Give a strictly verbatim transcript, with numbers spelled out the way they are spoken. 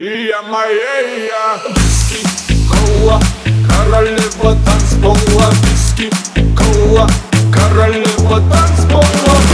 И я моя виски, кола, королева танцпола. Виски, кола, королева танцпола.